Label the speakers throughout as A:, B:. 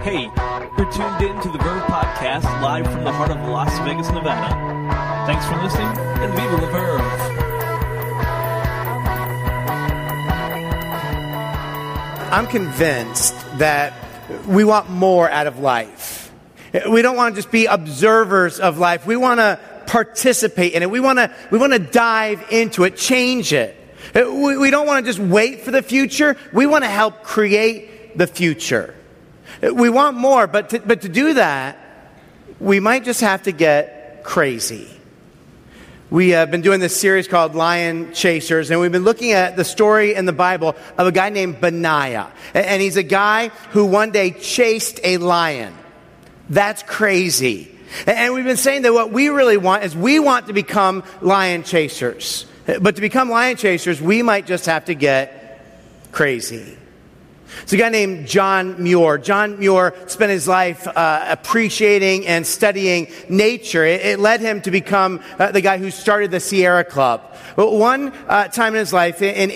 A: Hey, you're tuned in to the Verve Podcast, live from the heart of Las Vegas, Nevada. Thanks for listening, and viva la Verve!
B: I'm convinced that we want more out of life. We don't want to just be observers of life. We want to participate in it. We want to dive into it, change it. We don't want to just wait for the future. We want to help create the future. We want more, but to do that, we might just have to get crazy. We have been doing this series called Lion Chasers, and we've been looking at the story in the Bible of a guy named Benaiah. And he's a guy who one day chased a lion. That's crazy. And we've been saying that what we really want is we want to become lion chasers. But to become lion chasers, we might just have to get crazy. It's a guy named John Muir. John Muir spent his life appreciating and studying nature. It led him to become the guy who started the Sierra Club. One time in his life, in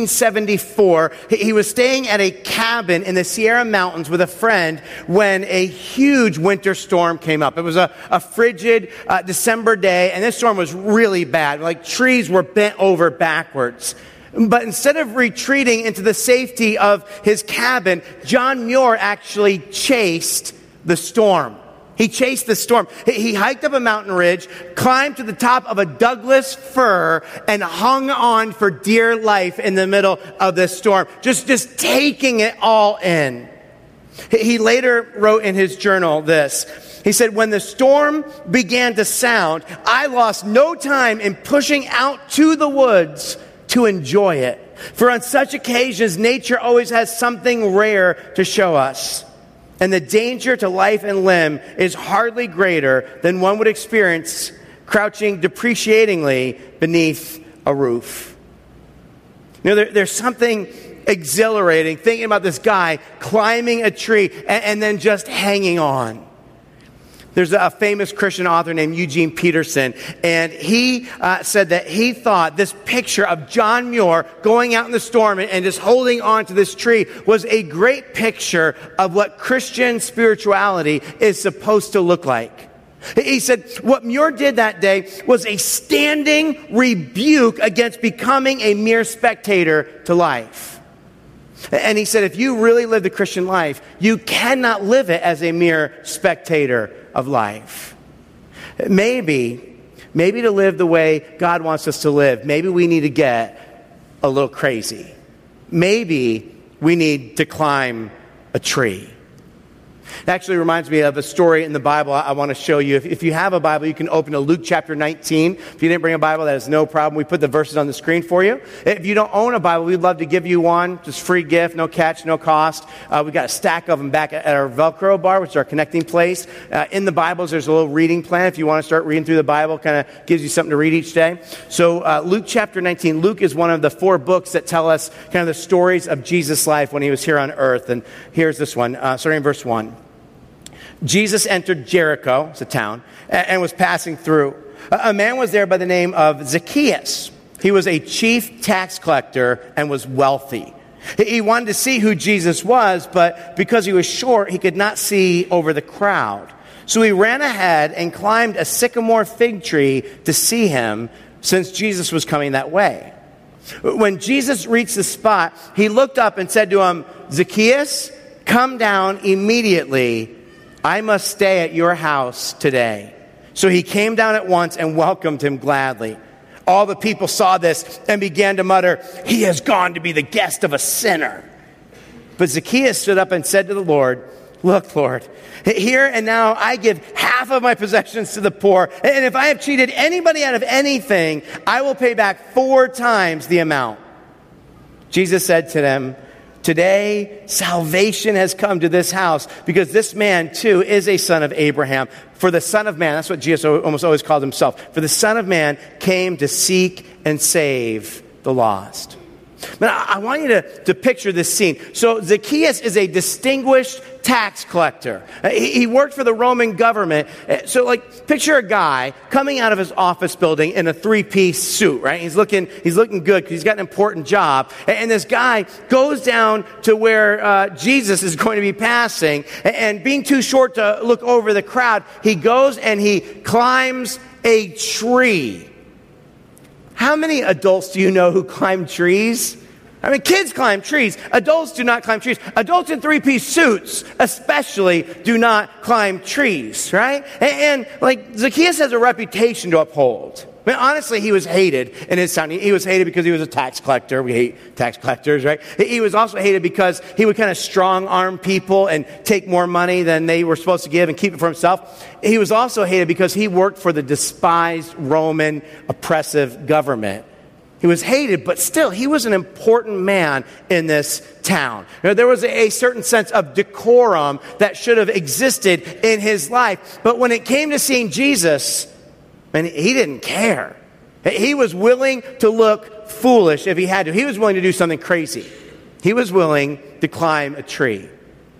B: 1874, he was staying at a cabin in the Sierra Mountains with a friend when a huge winter storm came up. It was a frigid December day, and this storm was really bad. Like trees were bent over backwards. But instead of retreating into the safety of his cabin, John Muir actually chased the storm. He chased the storm. He hiked up a mountain ridge, climbed to the top of a Douglas fir, and hung on for dear life in the middle of this storm, just taking it all in. He later wrote in his journal this. He said, "When the storm began to sound, I lost no time in pushing out to the woods to enjoy it. For on such occasions, nature always has something rare to show us. And the danger to life and limb is hardly greater than one would experience crouching depreciatingly beneath a roof." You know, there's something exhilarating thinking about this guy climbing a tree and then just hanging on. There's a famous Christian author named Eugene Peterson, and he said that he thought this picture of John Muir going out in the storm and just holding on to this tree was a great picture of what Christian spirituality is supposed to look like. He said what Muir did that day was a standing rebuke against becoming a mere spectator to life. And he said, if you really live the Christian life, you cannot live it as a mere spectator of life. Maybe to live the way God wants us to live, maybe we need to get a little crazy. Maybe we need to climb a tree. It actually reminds me of a story in the Bible I want to show you. If you have a Bible, you can open to Luke chapter 19. If you didn't bring a Bible, that is no problem. We put the verses on the screen for you. If you don't own a Bible, we'd love to give you one. Just free gift, no catch, no cost. We've got a stack of them back at our Velcro bar, which is our connecting place. In the Bibles, there's a little reading plan. If you want to start reading through the Bible, kind of gives you something to read each day. So Luke chapter 19. Luke is one of the 4 books that tell us kind of the stories of Jesus' life when he was here on earth. And here's this one, starting in verse 1. Jesus entered Jericho, it's a town, and was passing through. A man was there by the name of Zacchaeus. He was a chief tax collector and was wealthy. He wanted to see who Jesus was, but because he was short, he could not see over the crowd. So he ran ahead and climbed a sycamore fig tree to see him, since Jesus was coming that way. When Jesus reached the spot, he looked up and said to him, "Zacchaeus, come down immediately. I must stay at your house today." So he came down at once and welcomed him gladly. All the people saw this and began to mutter, "He has gone to be the guest of a sinner." But Zacchaeus stood up and said to the Lord, "Look, Lord, here and now I give half of my possessions to the poor. And if I have cheated anybody out of anything, I will pay back 4 times the amount." Jesus said to them, "Today, salvation has come to this house, because this man, too, is a son of Abraham. For the Son of Man," that's what Jesus almost always called himself, "for the Son of Man came to seek and save the lost." But I want you to picture this scene. So Zacchaeus is a distinguished tax collector. He worked for the Roman government. So like, picture a guy coming out of his office building in a 3-piece suit, right? He's looking good because he's got an important job. And this guy goes down to where Jesus is going to be passing, and being too short to look over the crowd, he goes and he climbs a tree. How many adults do you know who climb trees? I mean, kids climb trees. Adults do not climb trees. Adults in 3-piece suits, especially, do not climb trees, right? And like, Zacchaeus has a reputation to uphold. I mean, honestly, he was hated in his town. He was hated because he was a tax collector. We hate tax collectors, right? He was also hated because he would kind of strong-arm people and take more money than they were supposed to give and keep it for himself. He was also hated because he worked for the despised Roman oppressive government. He was hated, but still, he was an important man in this town. You know, there was a certain sense of decorum that should have existed in his life. But when it came to seeing Jesus, man, he didn't care. He was willing to look foolish if he had to. He was willing to do something crazy. He was willing to climb a tree.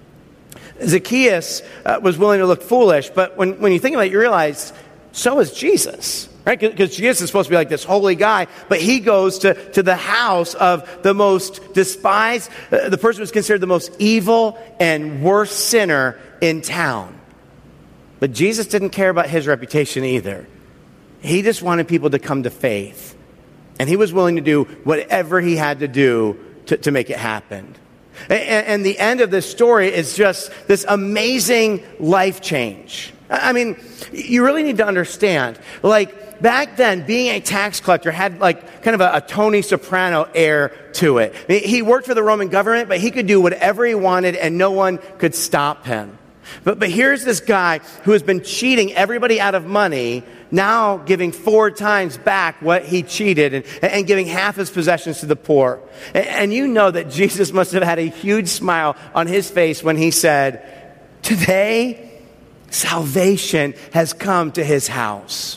B: Zacchaeus was willing to look foolish, but when you think about it, you realize so is Jesus. Right? Because Jesus is supposed to be like this holy guy, but he goes to the house of the most despised, the person who's considered the most evil and worst sinner in town. But Jesus didn't care about his reputation either. He just wanted people to come to faith. And he was willing to do whatever he had to do to make it happen. And the end of this story is just this amazing life change. I mean, you really need to understand, like, back then, being a tax collector had like kind of a Tony Soprano air to it. I mean, he worked for the Roman government, but he could do whatever he wanted and no one could stop him. But here's this guy who has been cheating everybody out of money, now giving 4 times back what he cheated and giving half his possessions to the poor. And you know that Jesus must have had a huge smile on his face when he said, "Today, salvation has come to his house."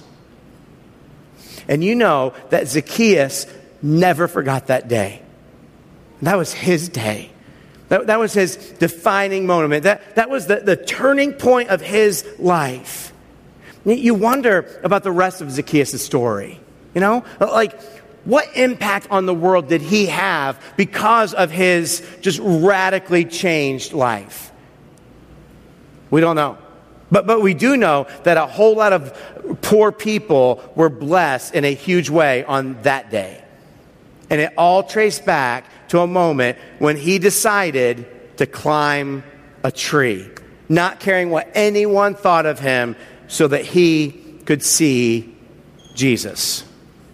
B: And you know that Zacchaeus never forgot that day. That was his day. That was his defining moment. That was the turning point of his life. You wonder about the rest of Zacchaeus' story. You know, like, what impact on the world did he have because of his just radically changed life? We don't know. But we do know that a whole lot of poor people were blessed in a huge way on that day. And it all traced back to a moment when he decided to climb a tree, not caring what anyone thought of him, so that he could see Jesus.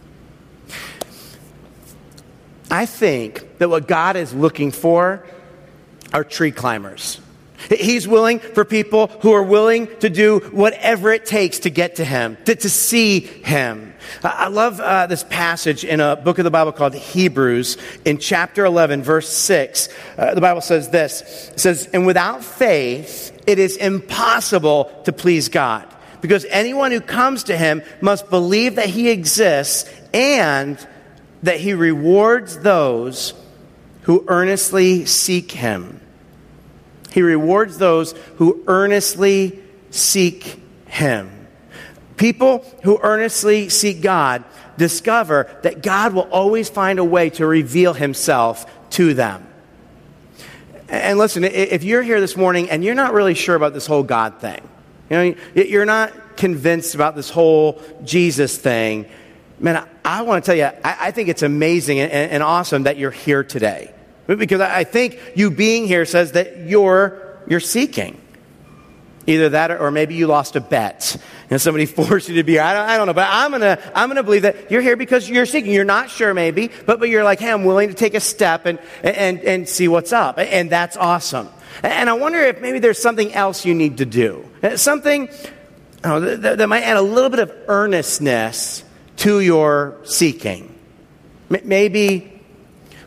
B: I think that what God is looking for are tree climbers. He's willing for people who are willing to do whatever it takes to get to him, to see him. I love this passage in a book of the Bible called Hebrews. In chapter 11, verse 6, the Bible says this. It says, "And without faith, it is impossible to please God, because anyone who comes to him must believe that he exists and that he rewards those who earnestly seek him." He rewards those who earnestly seek him. People who earnestly seek God discover that God will always find a way to reveal himself to them. And listen, if you're here this morning and you're not really sure about this whole God thing, you know, you're not convinced about this whole Jesus thing, man, I want to tell you, I think it's amazing and awesome that you're here today. Because I think you being here says that you're seeking. Either that or maybe you lost a bet. And somebody forced you to be here. I don't know. But I'm gonna believe that you're here because you're seeking. You're not sure maybe, but you're like, hey, I'm willing to take a step and see what's up. And that's awesome. And I wonder if maybe there's something else you need to do. Something that might add a little bit of earnestness to your seeking. Maybe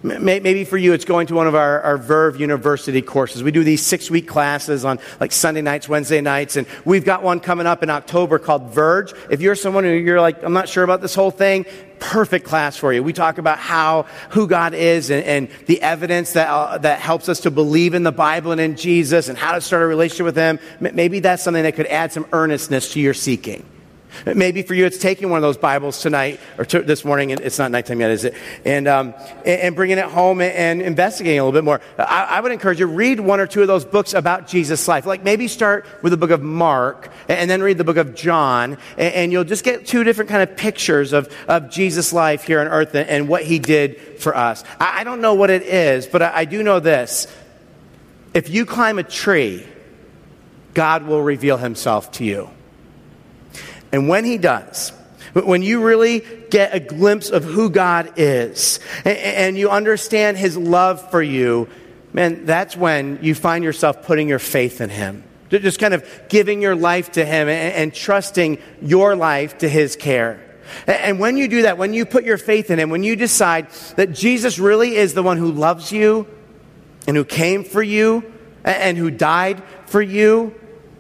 B: Maybe for you, it's going to one of our Verve University courses. We do these 6-week classes on like Sunday nights, Wednesday nights, and we've got one coming up in October called Verge. If you're someone you're like, I'm not sure about this whole thing, perfect class for you. We talk about who God is and the evidence that helps us to believe in the Bible and in Jesus and how to start a relationship with Him. Maybe that's something that could add some earnestness to your seeking. Maybe for you, it's taking one of those Bibles tonight or this morning, and it's not nighttime yet, is it? And bringing it home and investigating a little bit more. I would encourage you, read one or two of those books about Jesus' life. Like maybe start with the book of Mark and then read the book of John, and you'll just get two different kind of pictures of Jesus' life here on earth and what He did for us. I don't know what it is, but I do know this. If you climb a tree, God will reveal Himself to you. And when He does, when you really get a glimpse of who God is and you understand His love for you, man, that's when you find yourself putting your faith in Him. Just kind of giving your life to Him and trusting your life to His care. And when you do that, when you put your faith in Him, when you decide that Jesus really is the one who loves you and who came for you and who died for you,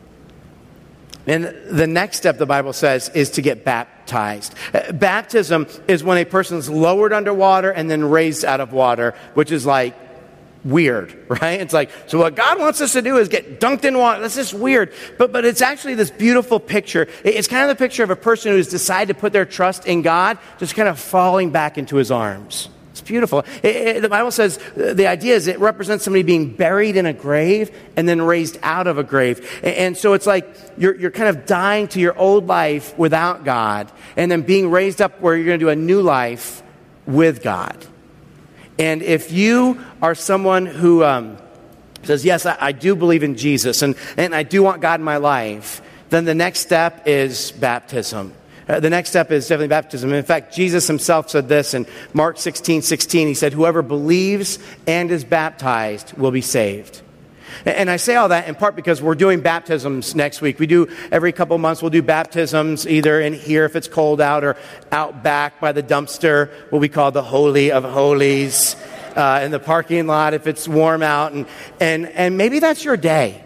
B: and the next step, the Bible says, is to get baptized. Baptism is when a person is lowered underwater and then raised out of water, which is like weird, right? It's like, so what God wants us to do is get dunked in water. That's just weird. But it's actually this beautiful picture. It's kind of the picture of a person who has decided to put their trust in God, just kind of falling back into His arms. It's beautiful. The Bible says the idea is it represents somebody being buried in a grave and then raised out of a grave. And so it's like you're kind of dying to your old life without God and then being raised up where you're going to do a new life with God. And if you are someone who says, yes, I do believe in Jesus and I do want God in my life, then the next step is baptism. The next step is definitely baptism. In fact, Jesus Himself said this in Mark 16:16. He said, whoever believes and is baptized will be saved. And I say all that in part because we're doing baptisms next week. We do every couple months, we'll do baptisms either in here if it's cold out or out back by the dumpster, what we call the Holy of Holies, in the parking lot if it's warm out. And maybe that's your day.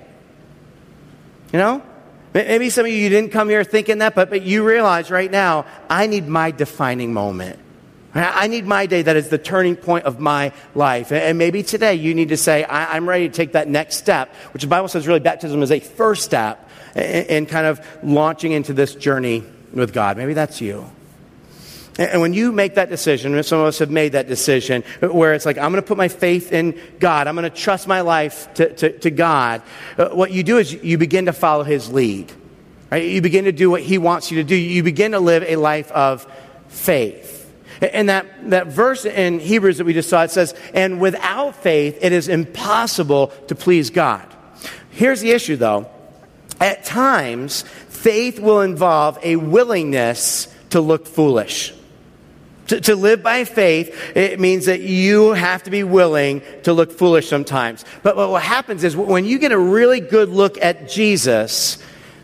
B: You know? Maybe some of you didn't come here thinking that, but you realize right now, I need my defining moment. I need my day that is the turning point of my life. And maybe today you need to say, I'm ready to take that next step, which the Bible says really baptism is a first step in kind of launching into this journey with God. Maybe that's you. And when you make that decision, and some of us have made that decision, where it's like, I'm going to put my faith in God. I'm going to trust my life to God. What you do is you begin to follow His lead. Right? You begin to do what He wants you to do. You begin to live a life of faith. And that verse in Hebrews that we just saw, it says, and without faith, it is impossible to please God. Here's the issue, though. At times, faith will involve a willingness to look foolish. To live by faith, it means that you have to be willing to look foolish sometimes. But what happens is when you get a really good look at Jesus,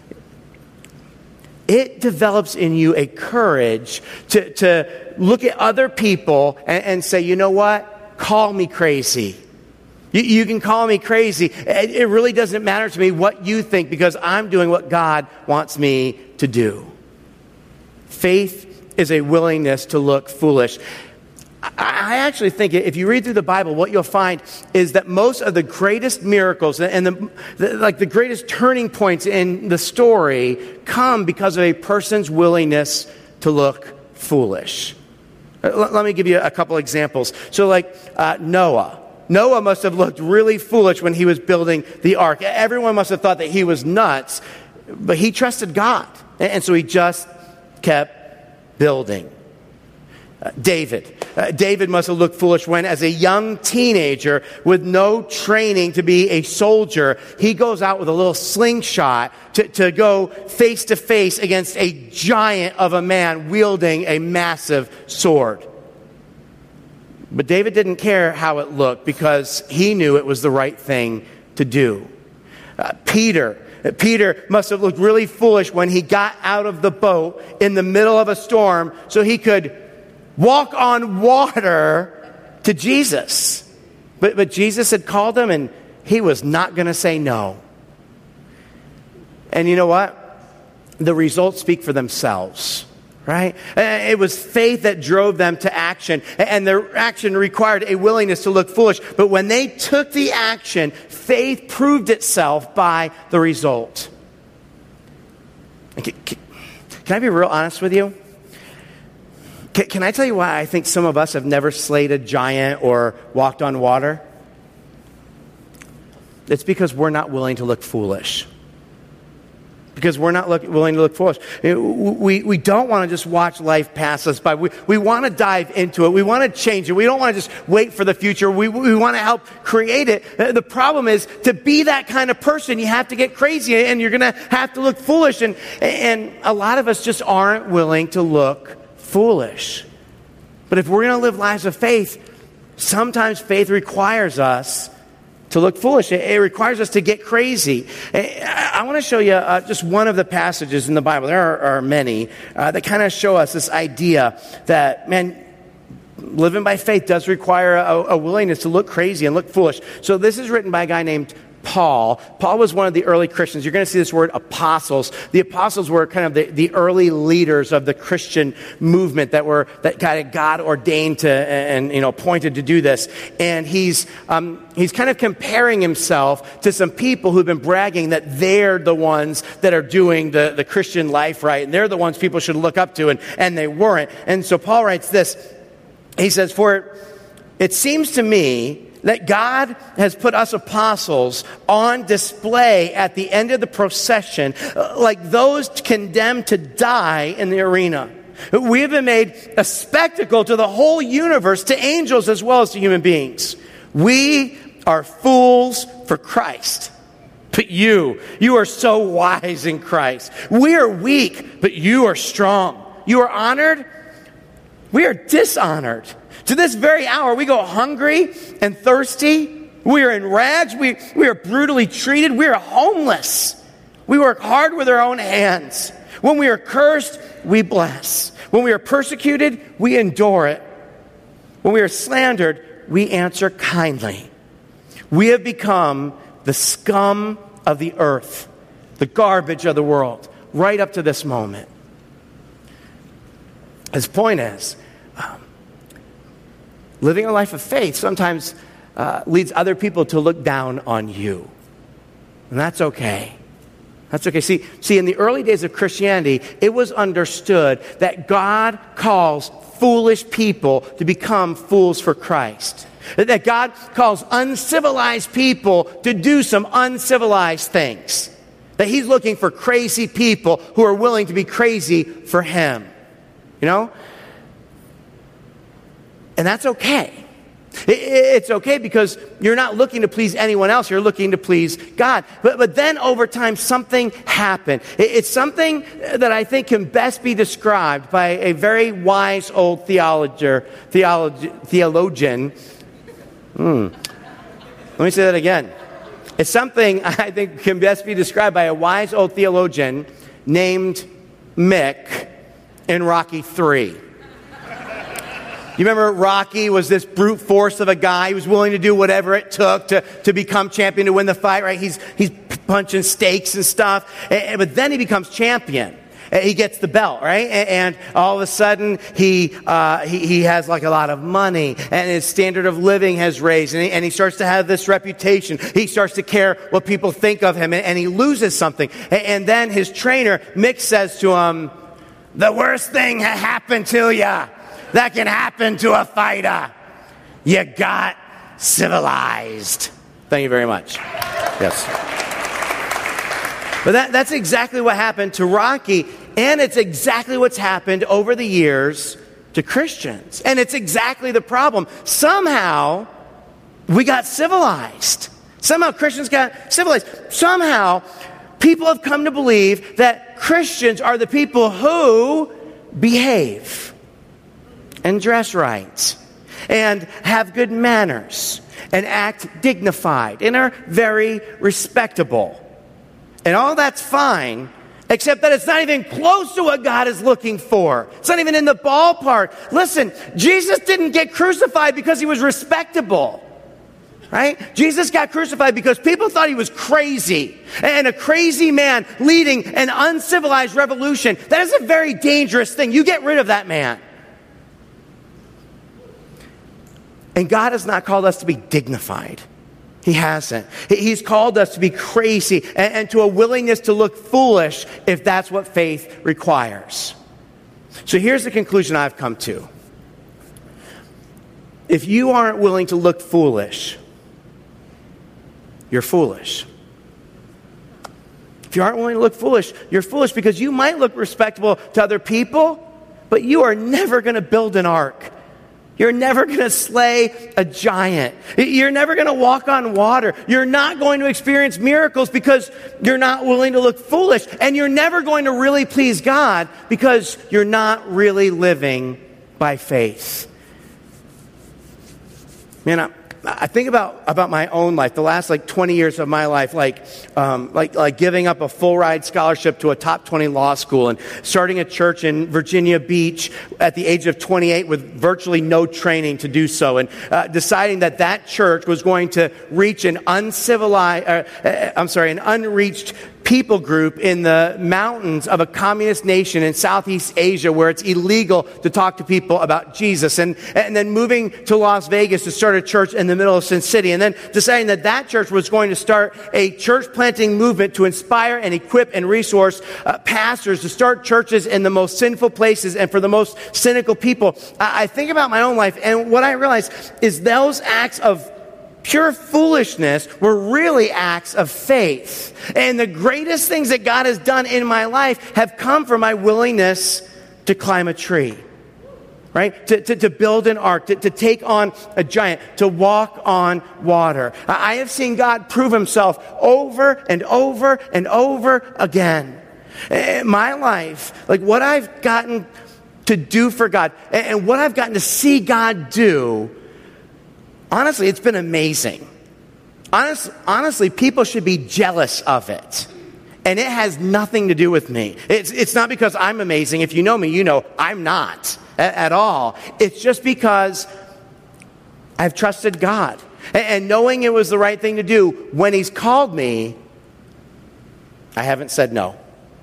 B: it develops in you a courage to look at other people and say, you know what? Call me crazy. You can call me crazy. It really doesn't matter to me what you think because I'm doing what God wants me to do. Faith is a willingness to look foolish. I actually think if you read through the Bible, what you'll find is that most of the greatest miracles and the greatest turning points in the story come because of a person's willingness to look foolish. Let me give you a couple examples. So Noah. Noah must have looked really foolish when he was building the ark. Everyone must have thought that he was nuts, but he trusted God. And so he just kept building. David must have looked foolish when, as a young teenager with no training to be a soldier, he goes out with a little slingshot to go face to face against a giant of a man wielding a massive sword. But David didn't care how it looked because he knew it was the right thing to do. Peter must have looked really foolish when he got out of the boat in the middle of a storm so he could walk on water to Jesus. But Jesus had called him, and he was not going to say no. And you know what? The results speak for themselves, right? It was faith that drove them to action, and their action required a willingness to look foolish. But when they took the action, faith proved itself by the result. Can I be real honest with you? Can I tell you why I think some of us have never slayed a giant or walked on water? It's because we're not willing to look foolish. Because we're not willing to look foolish. We don't want to just watch life pass us by. We want to dive into it. We want to change it. We don't want to just wait for the future. We want to help create it. The problem is, to be that kind of person, you have to get crazy, and you're going to have to look foolish. And a lot of us just aren't willing to look foolish. But if we're going to live lives of faith, sometimes faith requires us to look foolish. It requires us to get crazy. I want to show you just one of the passages in the Bible. There are many that kind of show us this idea that, man, living by faith does require a willingness to look crazy and look foolish. So this is written by a guy named Paul. Paul was one of the early Christians. You're going to see this word apostles. The apostles were kind of the early leaders of the Christian movement that kind of God ordained to and appointed to do this. And he's kind of comparing himself to some people who've been bragging that they're the ones that are doing the Christian life right, and they're the ones people should look up to, and they weren't. And so Paul writes this. He says, "For it seems to me that God has put us apostles on display at the end of the procession, like those condemned to die in the arena. We have been made a spectacle to the whole universe, to angels as well as to human beings. We are fools for Christ. But you are so wise in Christ. We are weak, but you are strong. You are honored. We are dishonored. To this very hour, we go hungry and thirsty. We are in rags. We are brutally treated. We are homeless. We work hard with our own hands. When we are cursed, we bless. When we are persecuted, we endure it. When we are slandered, we answer kindly. We have become the scum of the earth, the garbage of the world, right up to this moment." His point is, living a life of faith sometimes leads other people to look down on you. And that's okay. That's okay. See, in the early days of Christianity, it was understood that God calls foolish people to become fools for Christ. That God calls uncivilized people to do some uncivilized things. That he's looking for crazy people who are willing to be crazy for him. And that's okay. It's okay because you're not looking to please anyone else. You're looking to please God. But then over time, something happened. It's something that I think can best be described by a very wise old theologian. Let me say that again. It's something I think can best be described by a wise old theologian named Mick in Rocky III. You remember Rocky was this brute force of a guy. He was willing to do whatever it took to become champion, to win the fight, right? He's punching stakes and stuff. But then he becomes champion. He gets the belt, right? And all of a sudden, he has like a lot of money, and his standard of living has raised, and he starts to have this reputation. He starts to care what people think of him, and he loses something. And then his trainer, Mick, says to him, "The worst thing happened to you that can happen to a fighter. You got civilized." Thank you very much. Yes. But that's exactly what happened to Rocky, and it's exactly what's happened over the years to Christians. And it's exactly the problem. Somehow, we got civilized. Somehow Christians got civilized. Somehow, people have come to believe that Christians are the people who behave and dress right and have good manners and act dignified and are very respectable. And all that's fine Except that it's not even close to what God is looking for. It's not even in the ballpark. Listen, Jesus didn't get crucified because he was respectable, right? Jesus got crucified because people thought he was crazy. And a crazy man leading an uncivilized revolution, that is a very dangerous thing. You get rid of that man. And God has not called us to be dignified. He hasn't. He's called us to be crazy and to a willingness to look foolish if that's what faith requires. So here's the conclusion I've come to. If you aren't willing to look foolish, you're foolish. If you aren't willing to look foolish, you're foolish because you might look respectable to other people, but you are never going to build an ark. You're never going to slay a giant. You're never going to walk on water. You're not going to experience miracles because you're not willing to look foolish. And you're never going to really please God because you're not really living by faith. Man, I think about my own life, the last 20 years of my life, like giving up a full ride scholarship to a top 20 law school and starting a church in Virginia Beach at the age of 28 with virtually no training to do so, and deciding that church was going to reach an unreached people group in the mountains of a communist nation in Southeast Asia where it's illegal to talk to people about Jesus, and then moving to Las Vegas to start a church in the middle of Sin City, and then deciding that church was going to start a church planting movement to inspire and equip and resource pastors to start churches in the most sinful places and for the most cynical people. I think about my own life, and what I realize is those acts of pure foolishness were really acts of faith. And the greatest things that God has done in my life have come from my willingness to climb a tree, right? To build an ark, to take on a giant, to walk on water. I have seen God prove himself over and over and over again. My life, what I've gotten to do for God and what I've gotten to see God do, honestly, it's been amazing. Honestly, people should be jealous of it. And it has nothing to do with me. It's not because I'm amazing. If you know me, you know I'm not at all. It's just because I've trusted God. And knowing it was the right thing to do, when he's called me, I haven't said no.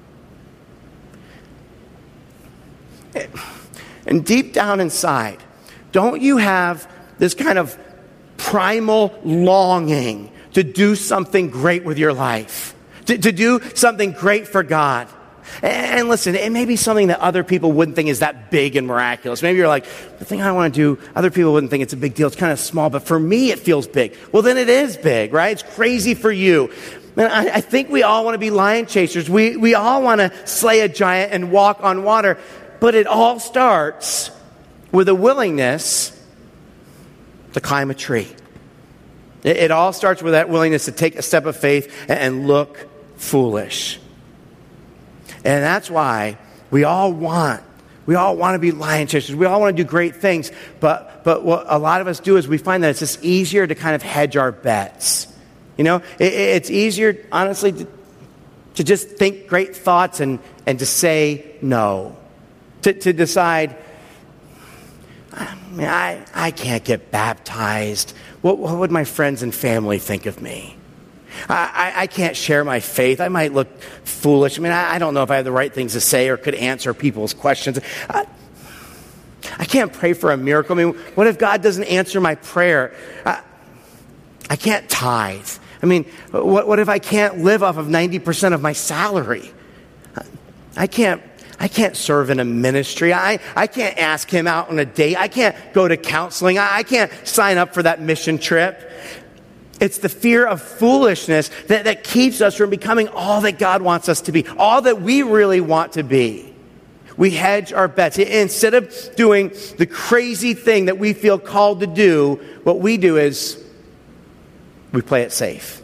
B: And deep down inside, don't you have this kind of primal longing to do something great with your life, to do something great for God? And listen, it may be something that other people wouldn't think is that big and miraculous. Maybe you're like, the thing I want to do, other people wouldn't think it's a big deal. It's kind of small, but for me, it feels big. Well, then it is big, right? It's crazy for you. Man, I think we all want to be lion chasers. We all want to slay a giant and walk on water. But it all starts with a willingness to climb a tree. It all starts with that willingness to take a step of faith and look foolish. And that's why we all want to be lion chasers. We all want to do great things. But what a lot of us do is we find that it's just easier to kind of hedge our bets. You know, it's easier, honestly, to just think great thoughts and to say no. To decide, I can't get baptized. What would my friends and family think of me? I can't share my faith. I might look foolish. I don't know if I have the right things to say or could answer people's questions. I can't pray for a miracle. What if God doesn't answer my prayer? I can't tithe. What if I can't live off of 90% of my salary? I can't serve in a ministry. I can't ask him out on a date. I can't go to counseling. I can't sign up for that mission trip. It's the fear of foolishness that keeps us from becoming all that God wants us to be, all that we really want to be. We hedge our bets. Instead of doing the crazy thing that we feel called to do, what we do is we play it safe.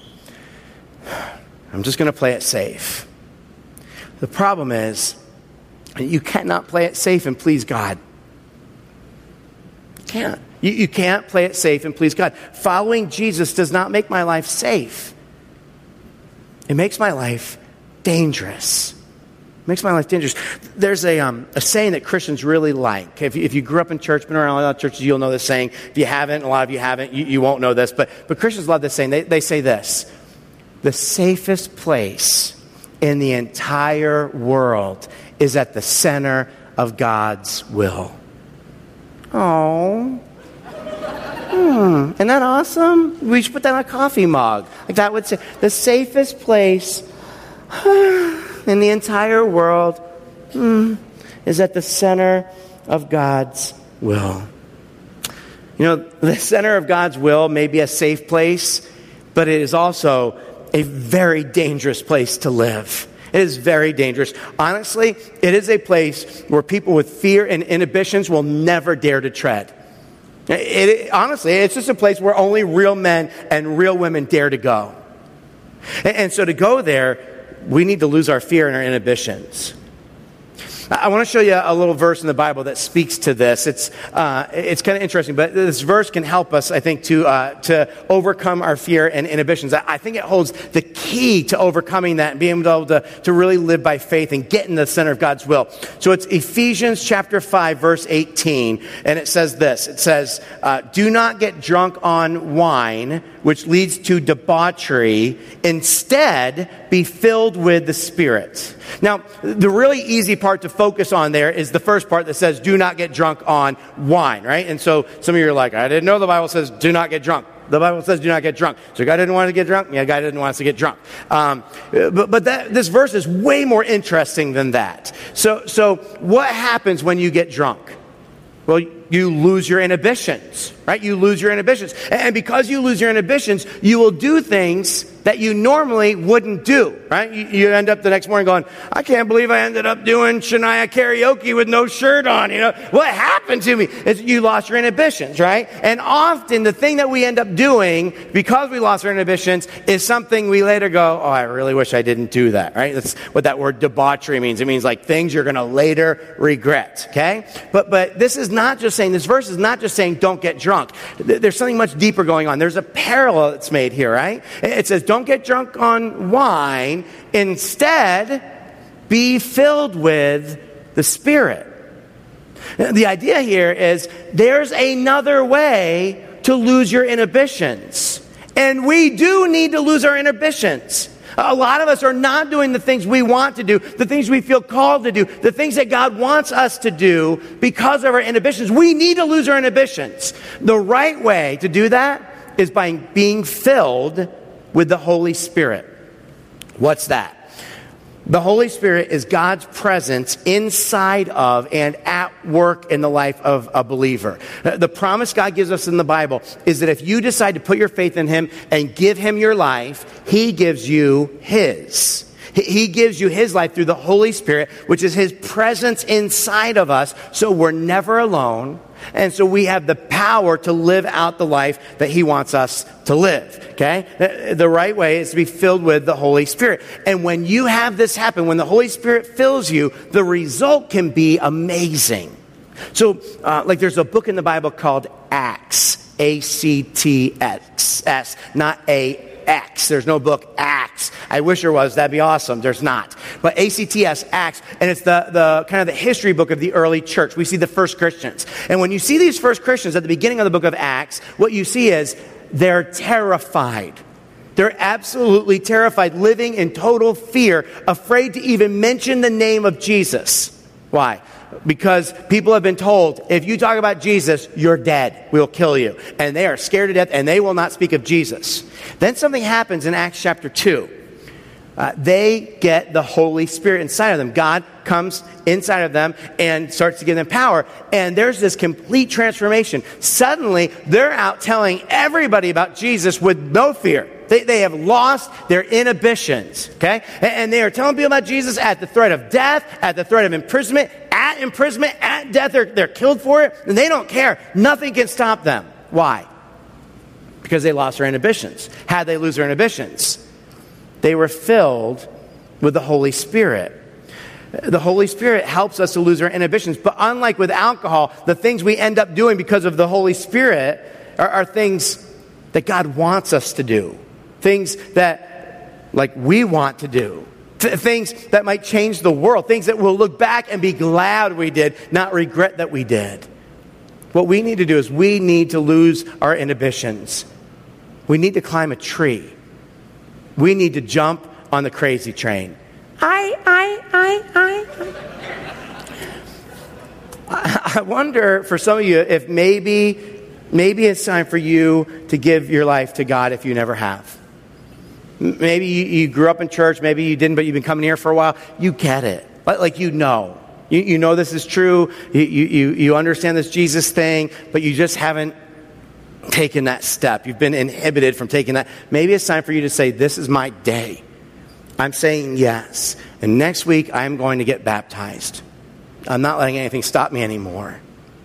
B: I'm just going to play it safe. The problem is, you cannot play it safe and please God. You can't. You can't play it safe and please God. Following Jesus does not make my life safe. It makes my life dangerous. Makes my life dangerous. There's a saying that Christians really like. If you grew up in church, been around a lot of churches, you'll know this saying. If you haven't, a lot of you haven't, you won't know this. But Christians love this saying. They say this: the safest place in the entire world is at the center of God's will. Oh. Isn't that awesome? We should put that on a coffee mug. Like that would say, the safest place in the entire world is at the center of God's will. You know, the center of God's will may be a safe place, but it is also a very dangerous place to live. It is very dangerous. Honestly, it is a place where people with fear and inhibitions will never dare to tread. Honestly, it's just a place where only real men and real women dare to go. And so to go there, we need to lose our fear and our inhibitions. I want to show you a little verse in the Bible that speaks to this. It's kind of interesting, but this verse can help us, I think, to overcome our fear and inhibitions. I think it holds the key to overcoming that and being able to really live by faith and get in the center of God's will. So it's Ephesians chapter 5, verse 18, and it says this. It says, do not get drunk on wine, which leads to debauchery. Instead, be filled with the Spirit. Now, the really easy part to focus on there is the first part that says, do not get drunk on wine, right? And so some of you are like, I didn't know the Bible says, do not get drunk. The Bible says, do not get drunk. So God didn't want us to get drunk? Yeah, God didn't want us to get drunk. But this verse is way more interesting than that. So what happens when you get drunk? Well, you lose your inhibitions, right? You lose your inhibitions. And because you lose your inhibitions, you will do things that you normally wouldn't do, right? You end up the next morning going, I can't believe I ended up doing Shania karaoke with no shirt on, you know? What happened to me? You lost your inhibitions, right? And often the thing that we end up doing because we lost our inhibitions is something we later go, oh, I really wish I didn't do that, right? That's what that word debauchery means. It means like things you're going to later regret, okay? But this is not just saying, this verse is not just saying don't get drunk. There's something much deeper going on. There's a parallel that's made here, right? It says don't get drunk on wine. Instead, be filled with the Spirit. The idea here is there's another way to lose your inhibitions. And we do need to lose our inhibitions. A lot of us are not doing the things we want to do, the things we feel called to do, the things that God wants us to do because of our inhibitions. We need to lose our inhibitions. The right way to do that is by being filled with the Holy Spirit. What's that? The Holy Spirit is God's presence inside of and at work in the life of a believer. The promise God gives us in the Bible is that if you decide to put your faith in Him and give Him your life, He gives you His. He gives you His life through the Holy Spirit, which is His presence inside of us, so we're never alone. And so we have the power to live out the life that He wants us to live, okay? The right way is to be filled with the Holy Spirit. And when you have this happen, when the Holy Spirit fills you, the result can be amazing. So, like there's a book in the Bible called Acts, A-C-T-S, not A-X. There's no book Acts. I wish there was. That'd be awesome. There's not. But A-C-T-S, Acts, and it's the kind of the history book of the early church. We see the first Christians. And when you see these first Christians at the beginning of the book of Acts, what you see is they're terrified. They're absolutely terrified, living in total fear, afraid to even mention the name of Jesus. Why? Because people have been told, if you talk about Jesus, you're dead. We'll kill you. And they are scared to death, and they will not speak of Jesus. Then something happens in Acts chapter 2. They get the Holy Spirit inside of them. God comes inside of them and starts to give them power. And there's this complete transformation. Suddenly, they're out telling everybody about Jesus with no fear. They have lost their inhibitions, okay? And they are telling people about Jesus at the threat of death, at the threat of imprisonment, at death. They're killed for it, and they don't care. Nothing can stop them. Why? Because they lost their inhibitions. How'd they lose their inhibitions? They were filled with the Holy Spirit. The Holy Spirit helps us to lose our inhibitions. But unlike with alcohol, the things we end up doing because of the Holy Spirit are things that God wants us to do. Things that, like, we want to do. Things that might change the world. Things that we'll look back and be glad we did, not regret that we did. What we need to do is we need to lose our inhibitions. We need to climb a tree. We need to jump on the crazy train. I wonder for some of you if maybe it's time for you to give your life to God if you never have. Maybe you grew up in church, maybe you didn't, but you've been coming here for a while. You get it. Like you know. You know this is true. You understand this Jesus thing, but you just haven't taken that step. You've been inhibited from taking that. Maybe it's time for you to say, this is my day. I'm saying yes. And next week, I'm going to get baptized. I'm not letting anything stop me anymore.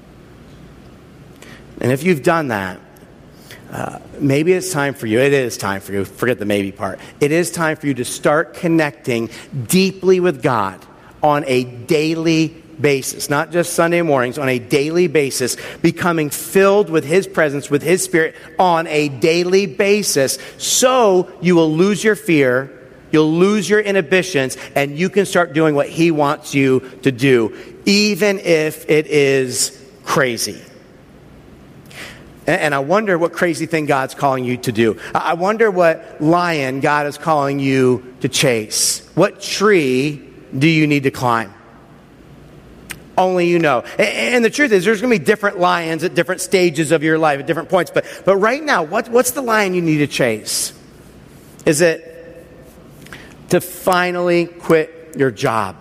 B: And if you've done that, maybe it's time for you. It is time for you. Forget the maybe part. It is time for you to start connecting deeply with God on a daily basis, not just Sunday mornings, on a daily basis, becoming filled with His presence, with His Spirit on a daily basis, so you will lose your fear, you'll lose your inhibitions, and you can start doing what He wants you to do, even if it is crazy. And I wonder what crazy thing God's calling you to do. I wonder what lion God is calling you to chase. What tree do you need to climb? Only you know. And the truth is, there's going to be different lions at different stages of your life, at different points. But right now, what's the lion you need to chase? Is it to finally quit your job?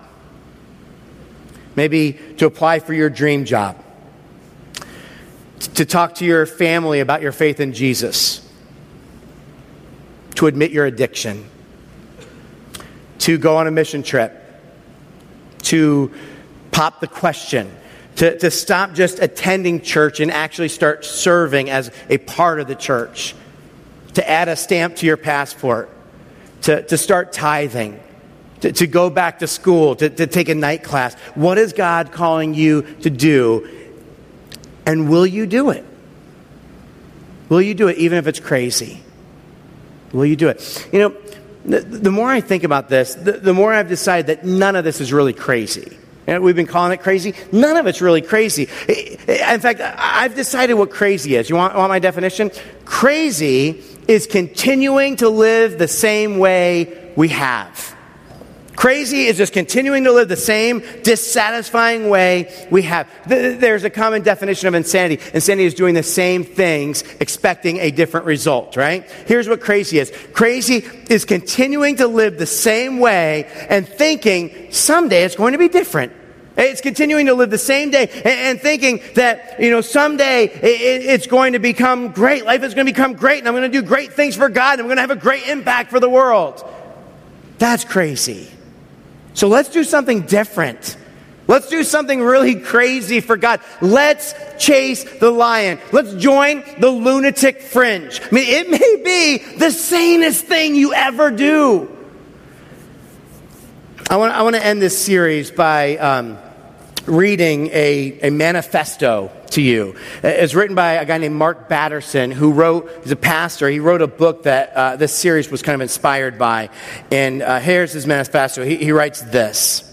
B: Maybe to apply for your dream job? To talk to your family about your faith in Jesus? To admit your addiction? To go on a mission trip? To pop the question? To stop just attending church and actually start serving as a part of the church? To add a stamp to your passport? To start tithing? To go back to school? To take a night class? What is God calling you to do? And will you do it? Will you do it even if it's crazy? Will you do it? You know, the more I think about this, the more I've decided that none of this is really crazy. And we've been calling it crazy. None of it's really crazy. In fact, I've decided what crazy is. You want my definition? Crazy is continuing to live the same way we have. Crazy is just continuing to live the same dissatisfying way we have. There's a common definition of insanity. Insanity is doing the same things, expecting a different result, right? Here's what crazy is. Crazy is continuing to live the same way and thinking someday it's going to be different. It's continuing to live the same day and thinking that, someday it's going to become great. Life is going to become great, and I'm going to do great things for God, and I'm going to have a great impact for the world. That's crazy. So let's do something different. Let's do something really crazy for God. Let's chase the lion. Let's join the lunatic fringe. I mean, it may be the sanest thing you ever do. I want to end this series by reading a manifesto to you. It's written by a guy named Mark Batterson, he's a pastor. He wrote a book that this series was kind of inspired by. And here's his manifesto. He writes this.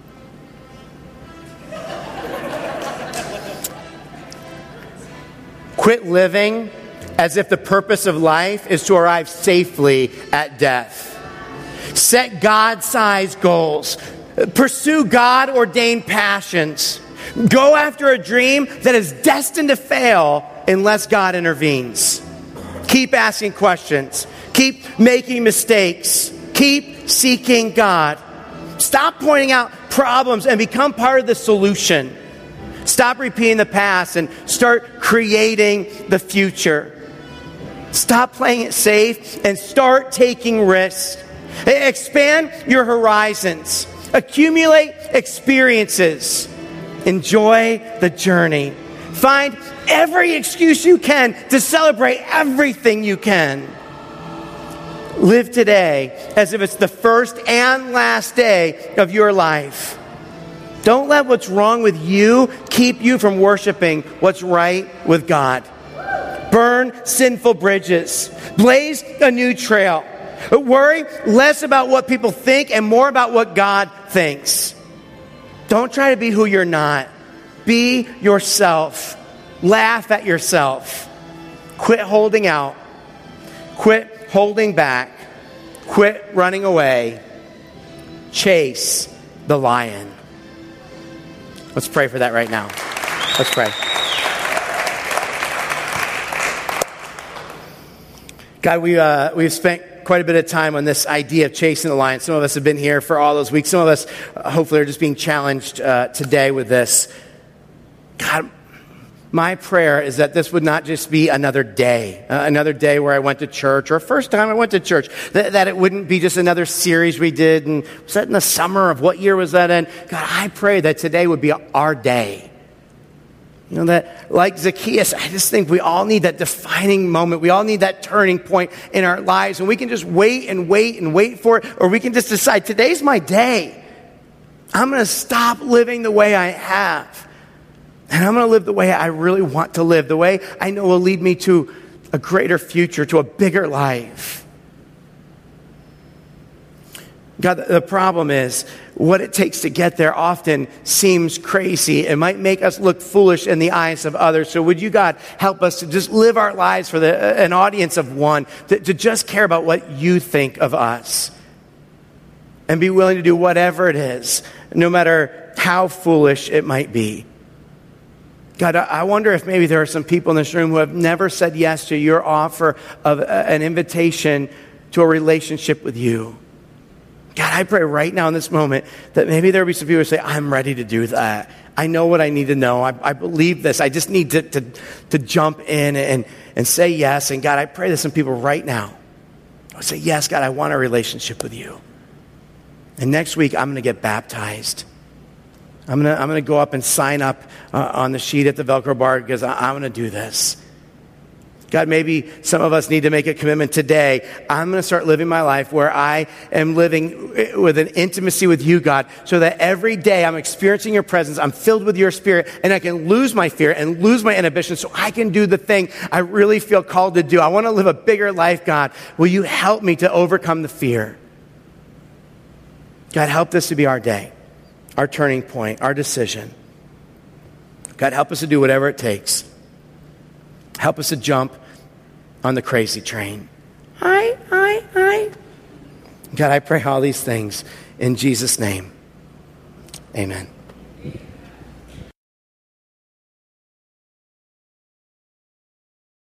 B: Quit living as if the purpose of life is to arrive safely at death. Set God-sized goals. Pursue God-ordained passions. Go after a dream that is destined to fail unless God intervenes. Keep asking questions. Keep making mistakes. Keep seeking God. Stop pointing out problems and become part of the solution. Stop repeating the past and start creating the future. Stop playing it safe and start taking risks. Expand your horizons. Accumulate experiences. Enjoy the journey. Find every excuse you can to celebrate everything you can. Live today as if it's the first and last day of your life. Don't let what's wrong with you keep you from worshiping what's right with God. Burn sinful bridges. Blaze a new trail. Worry less about what people think and more about what God thinks. Don't try to be who you're not. Be yourself. Laugh at yourself. Quit holding out. Quit holding back. Quit running away. Chase the lion. Let's pray for that right now. Let's pray. God, we've spent quite a bit of time on this idea of chasing the lion. Some of us have been here for all those weeks. Some of us, hopefully, are just being challenged today with this. God, my prayer is that this would not just be another day where I went to church, or a first time I went to church, that it wouldn't be just another series we did, and was that in the summer of what year was that in? God, I pray that today would be our day. You know, that like Zacchaeus, I just think we all need that defining moment. We all need that turning point in our lives, and we can just wait and wait and wait for it, or we can just decide, today's my day. I'm going to stop living the way I have. And I'm going to live the way I really want to live, the way I know will lead me to a greater future, to a bigger life. God, the problem is what it takes to get there often seems crazy. It might make us look foolish in the eyes of others. So would you, God, help us to just live our lives for an audience of one, to just care about what you think of us and be willing to do whatever it is, no matter how foolish it might be. God, I wonder if maybe there are some people in this room who have never said yes to your offer of an invitation to a relationship with you. God, I pray right now in this moment that maybe there will be some people who say, I'm ready to do that. I know what I need to know. I believe this. I just need to jump in and say yes. And God, I pray that some people right now will say, yes, God, I want a relationship with you. And next week, I'm going to get baptized. I'm gonna go up and sign up on the sheet at the Velcro bar because I'm going to do this. God, maybe some of us need to make a commitment today. I'm going to start living my life where I am living with an intimacy with you, God, so that every day I'm experiencing your presence, I'm filled with your spirit, and I can lose my fear and lose my inhibition so I can do the thing I really feel called to do. I want to live a bigger life, God. Will you help me to overcome the fear? God, help this to be our day, our turning point, our decision. God, help us to do whatever it takes. Help us to jump on the crazy train. God, I pray all these things in Jesus' name. Amen.